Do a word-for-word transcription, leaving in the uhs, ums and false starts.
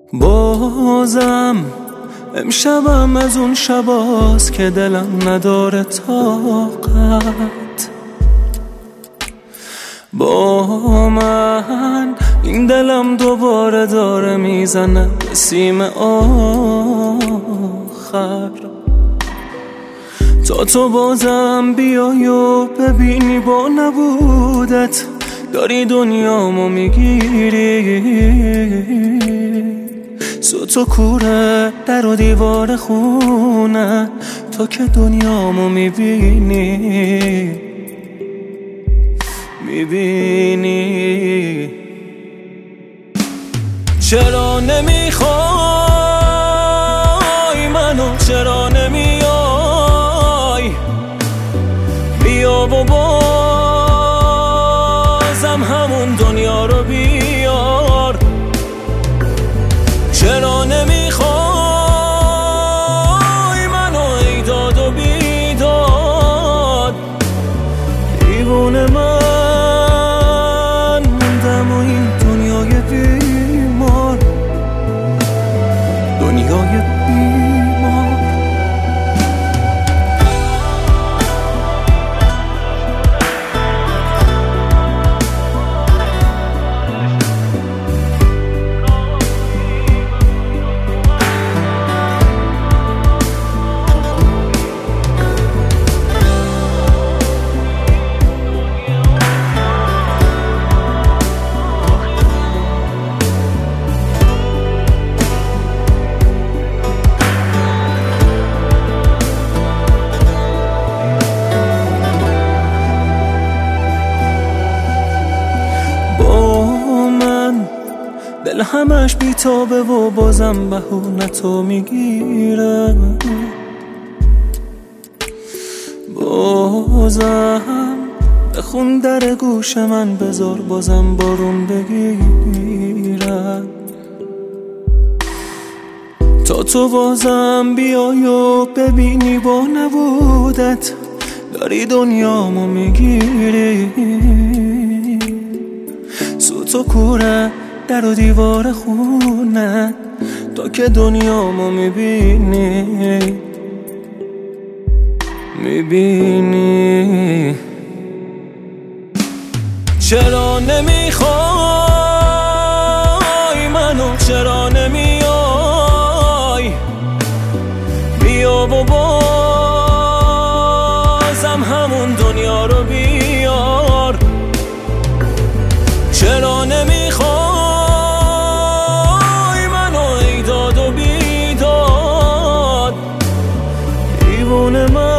بازم امشبم از اون شباست که دلم نداره طاقت. با من این دلم دوباره داره میزنه به سیم آخر. تا تو بازم بیای و ببینی با نبودت داری دنیامو میگیری. سوت و کوره در و دیوار خونه تا که دنیامو میبینی میبینی چرا نمیخوای منو، چرا نمیای بیا و بازم همون دنیا رو بیار. چرا نمیخوای منو ای داد و بیداد دیوونه من موندم و این دنیای بیمار، دنیای بیمار. دل همش بیتابه و بازم بهونتو میگیره. بازم بخون در گوش من بذار بازم بارون بگیره. تا تو بازم بیای و ببینی با نبودت داری دنیامو میگیری. سوت و کوره در و دیوار خونه تا که دنیامو میبینی میبینی چرا نمیخوای منو، چرا نمیای بیا و بازم همون دنیا رو بیار. چرا نمیخوای دیوونه من